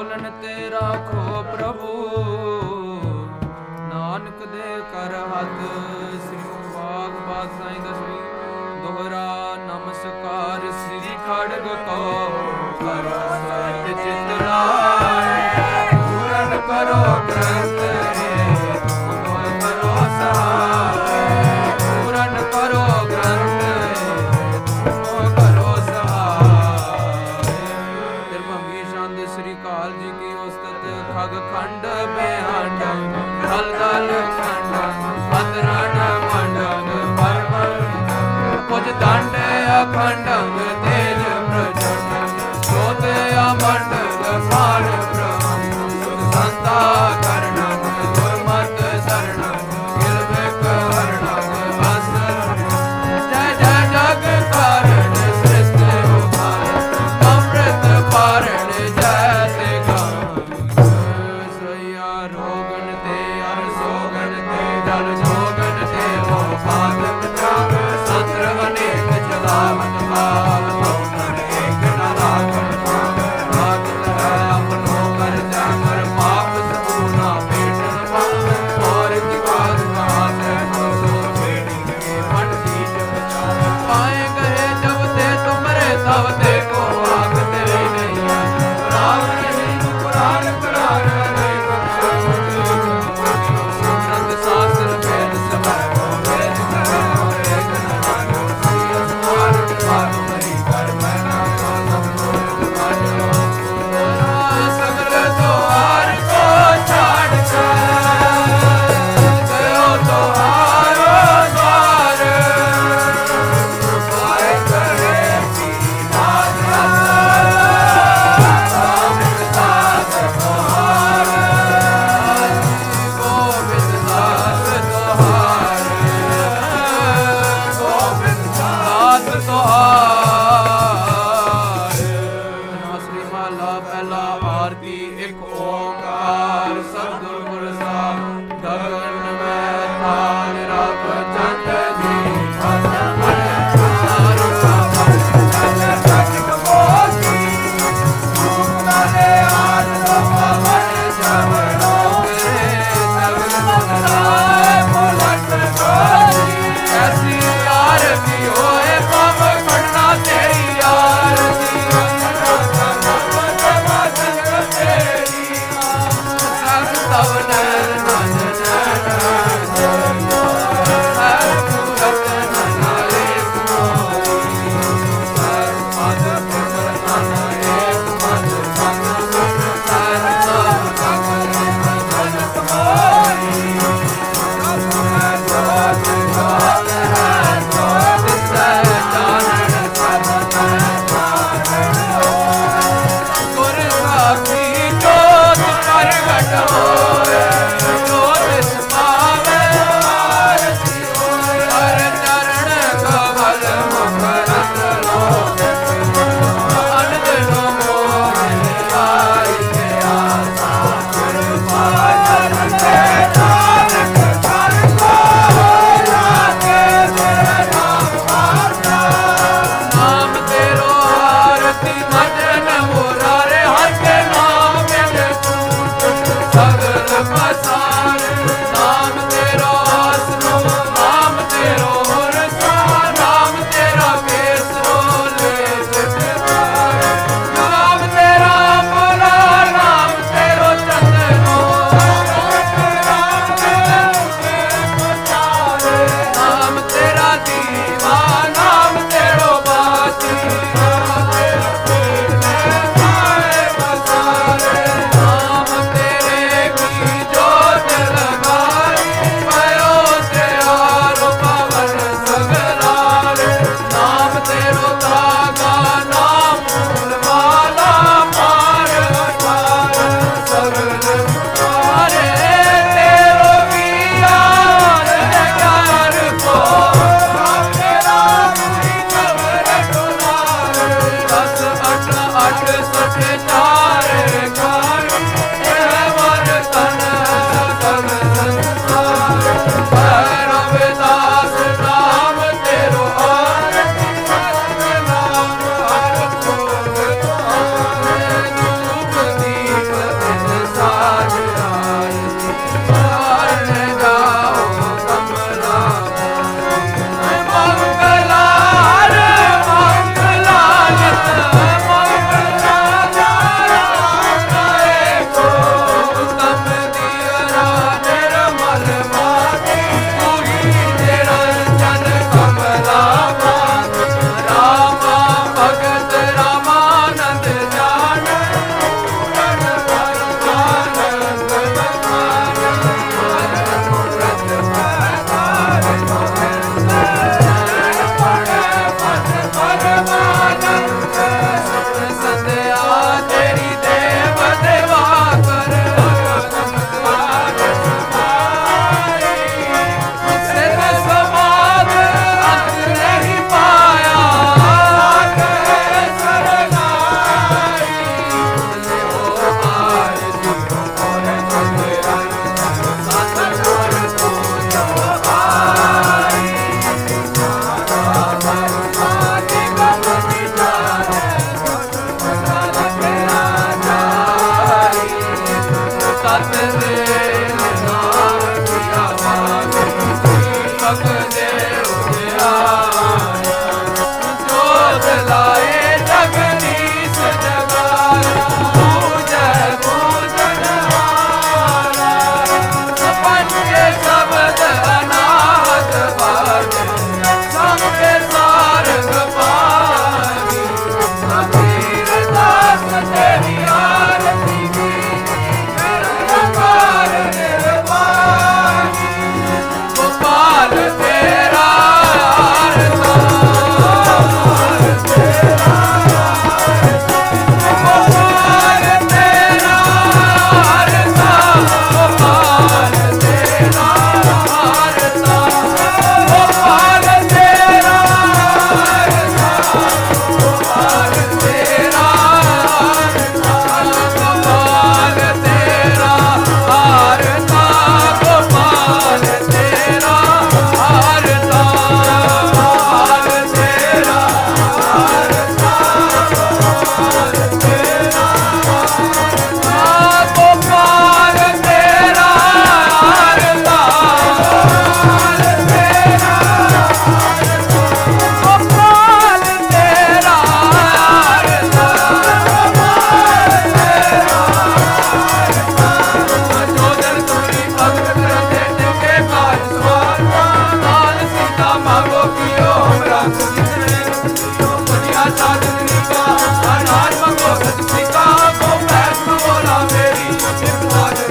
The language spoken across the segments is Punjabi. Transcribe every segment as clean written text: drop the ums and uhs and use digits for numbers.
ਬੋਲਣ ਤੇ ਰਾਖੋ ਪ੍ਰਭੂ, ਨਾਨਕ ਦੇ ਕਰ ਹੱਥ। ਸ੍ਰੀ ਮੁਖ ਬਾਗ ਸਾਈਂ ਦਸਵੀਂ ਦੋਹਰਾ ਨਮਸਕਾਰ। ਸ੍ਰੀ ਖੜਗ ਕੋ ਕਰੋ ਸਤ ਚਿਤ ਲਾਏ, ਪੂਰਨ ਕਰੋ ਗ੍ਰੰਥ ਤੁਮ ਕਰੋ ਸਹਾਏ, ਪੂਰਨ ਕਰੋ ਗ੍ਰੰਥ ਤੁਮ ਕਰੋ ਸਹਾਏ। ਤਿਰਭੰਗੀ ਛੰਦ ਸ੍ਰੀ ਕਾਲ ਜੀ ਕੀ ਉਸਤਤ। ਖਗ ਖੰਡ ਬਿਆੰਡ ਦਲ ਦਲ ਖੰਡ ਅਤਰਨ ਮੰਡਨ ਪਰਮਲ ਕੁਝ ਦੰਡ ਅਖੰਡੰ ਤੇਜ ਪ੍ਰਚੰਡ ਜੋਤ ਅਮੰਡਲ ਪਾਣ ਬ੍ਰਹਮ ਸੁਧ ਸੰਤਾ ਕਰਣੰ ਦੁਰਮਤ ਸਰਣੰ ਕਿਲ ਬਿਕ ਹਰਣੰ ਅਸਰਣੰ। ਜੈ ਜੈ ਜਗ ਕਾਰਣ ਸ੍ਰਿਸ਼ਟਿ ਉਪਾਰਣ ਅੰਮ੍ਰਿਤ ਪਾਰਣ ਜੈ ਤੇ ਗਾਵਨ। ਸਈਆ ਰੋਗਨ ਤੇ ਅਰ ਸੋਗਨ ਤੇ ਜਲ ਜੋਗਨ ਤੇ ਹੋ ਪਾਦਕ ਜਾਗ ਸੰਤਰ ਅਨੇਕ ਚਲਾਵਨ ਭਾਵ ਤਉ ਏਕ ਨ ਰਾਖਣ ਰਾਖ ਲੈ ਆਪਨੋ ਕਰ ਜਾਗਰ ਪਾਪ ਸੂਨਾ ਭੇਟਣ ਪਾਵ ਔਰ ਕੀ ਬਾਤ ਕਹਾਤੇ ਸੋ ਛੇੜੀ ਕੇ ਮਨ ਦੀਜ ਬਚਾਵੇ। ਪਾਏ ਗਏ ਜਬ ਤੇ ਤੁਮਰੇ ਤਬ ਤੇ ਕੋ ਆਖ ਤੇਰੇ ਨਹੀਂ ਰਾਮ ਨਹੀਂ ਪੁਰਾਨ ਕਰਾਰ ਅਨੇਕ ਸਿਮਰਤ ਸਾਸਰ ਭੇਦ ਸਭੈ ਭੇਦ ਕਰੇ ਏਕ ਨ ਨਾਨਕ ਸ੍ਰੀ ਅਸਮਾਨ ਵਿਭਾਗ ਮਰੀ ਕਰ ਮੈਂ ਨਾਮ ਸਭ ਲੋਕ ਮਾਨਿਓ। ਸਗਲ ਤੁਹਾਰ ਕੋ ਛਾੜ ਕੇ ਗਇਓ ਤੁਹਾਰੋ ਦਵਾਰ, ਪਾਏ ਕਰੇ ਕੀ ਨਾਦ ਰਾਮ ਦਾਸ ਤੁਹਾਰ, ਗੋਬਿੰਦ ਦਾਸ ਤੁਹਾਰ, ਗੋਬਿੰਦ ਦਾਸ ਤੁਹਾਰ। ਸ੍ਰੀ ਮਹਲਾ ਪਹਿਲਾ। ਆਰਤੀ ਇੱਕ ਓੰਕਾਰ ਸਤਿਗੁਰ ਪ੍ਰਸਾਦਿ। ਗਗਨ ਮੈਂ ਤਾਲ ਰੱਬ ਚੰਦ ਜੀ ਸਾਰੋ ਸਾਵਨ ਚੰਦ ਜਗ ਕਪੋਤੀ ਰੂਪ ਨਾਲੇ ਆਦ ਪਵਨ ਜਵਨੋ ਕਰੇ ਸਗਲ ਮਨ ਰਾਏ ਬੋਲਤ ਗੋਰੀ। ਐਸੀ ਆਰਤੀ ਹੋਏ ਪਵ ਖੜਨਾ ਤੇਰੀ ਆਰਤੀ ਤਵ ਨੈਣ ਨਨ ਨੈਣ ਹਰ ਸੂਰਤ ਨਨ ਏਕ ਮੋਰੀ। ਹਰ ਮਦ ਪੁਰ ਨਨ ਏਕ ਮਦ ਸੰਗ ਹਰ ਨਾਮ ਸੰਗ ਜਨਤ ਮੋਰੀ। ਮੈਂ ਜੋਤ ਜੋਤ ਹੈ ਜੋਤ ਸੈ ਜਾਣਨ ਸਭ ਜਾਣਨ ਹੋਏ। ਗੁਰ ਸਾਖੀ ਜੋਤ ਪ੍ਰਗਟ ਹੋਏ।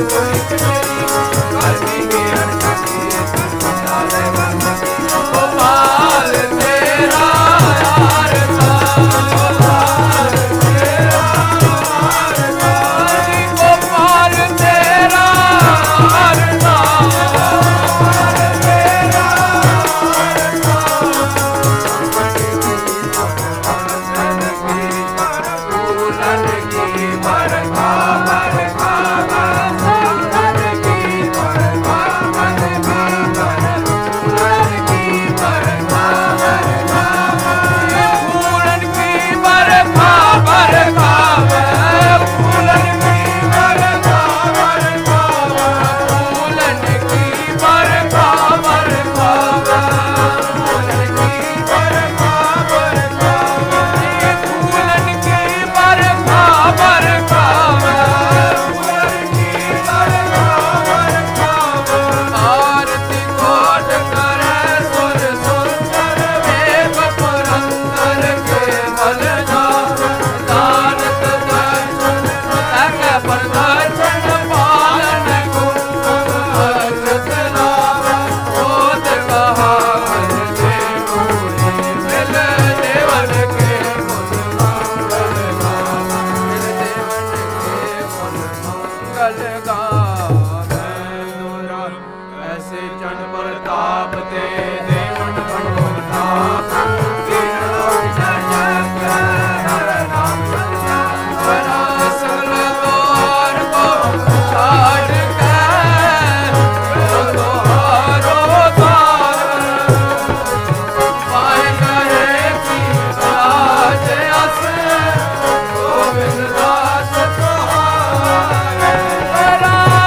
Ram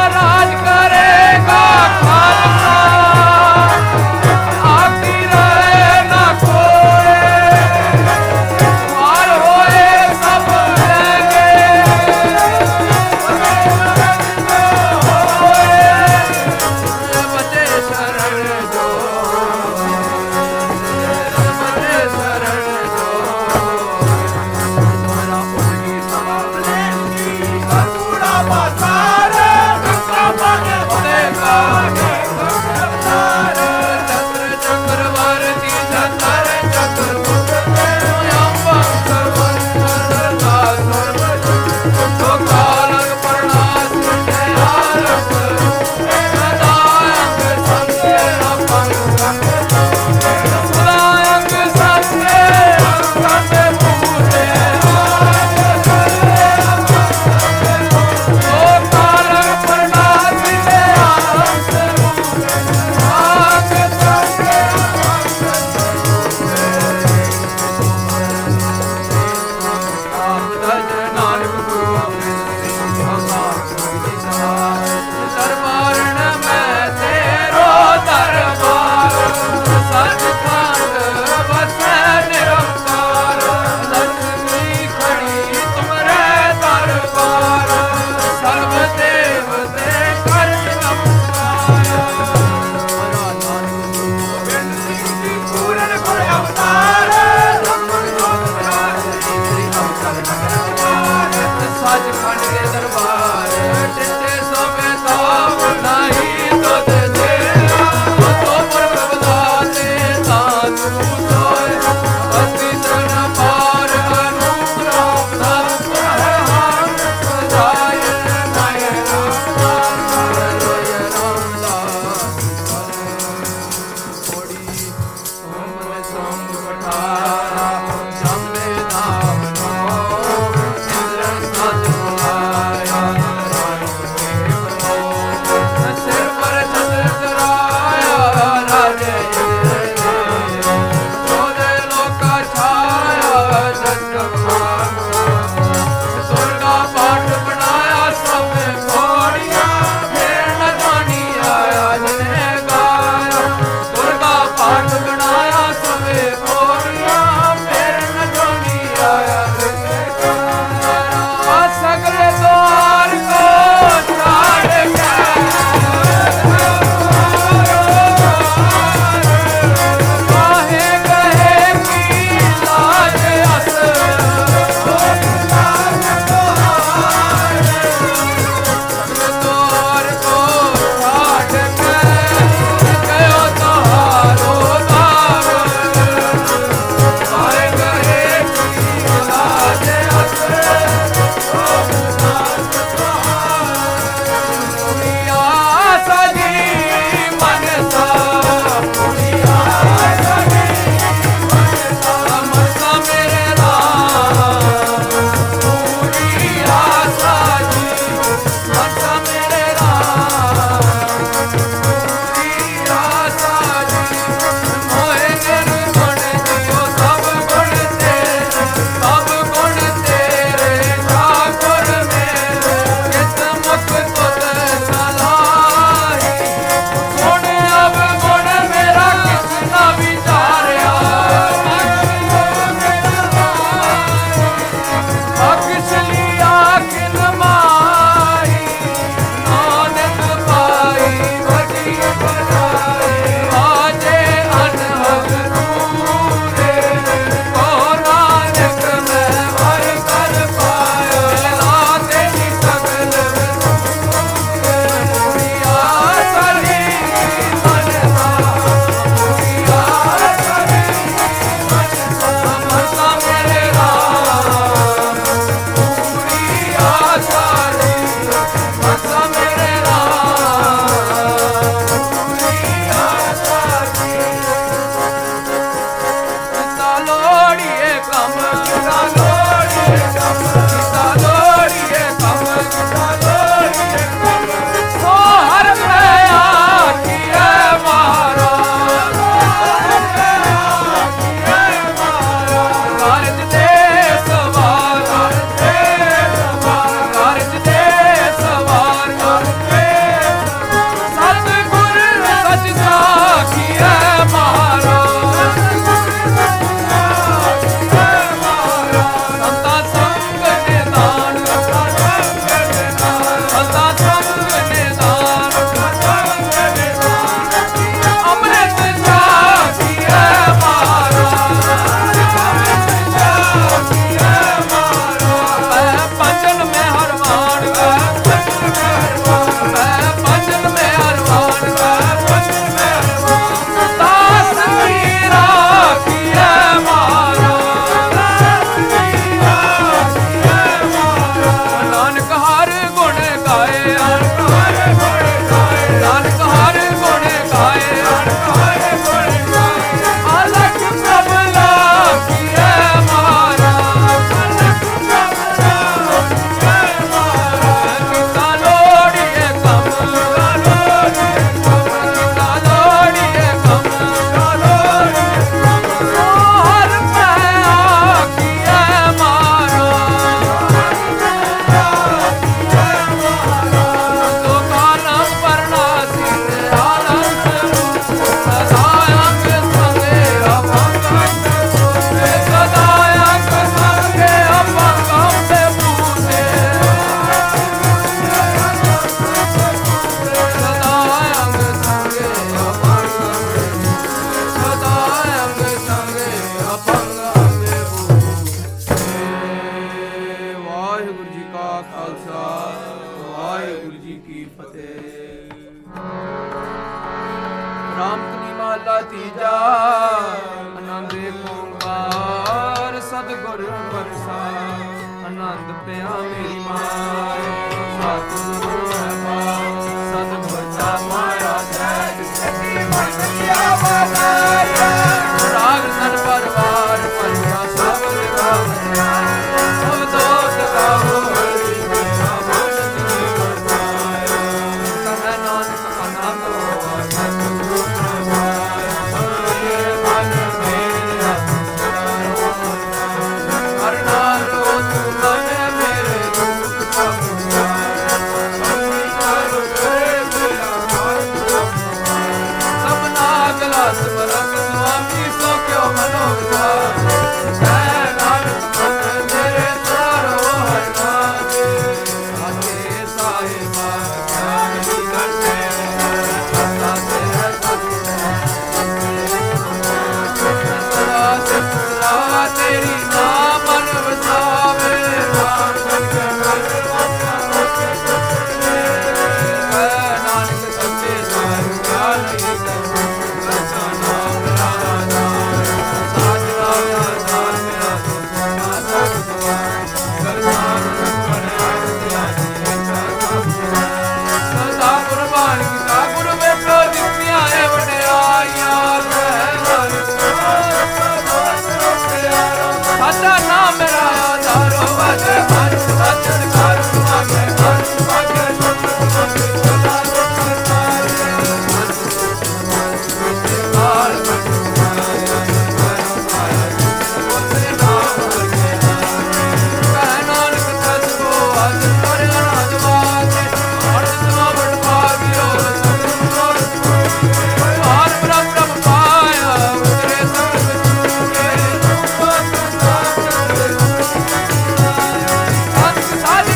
साधु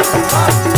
Bye.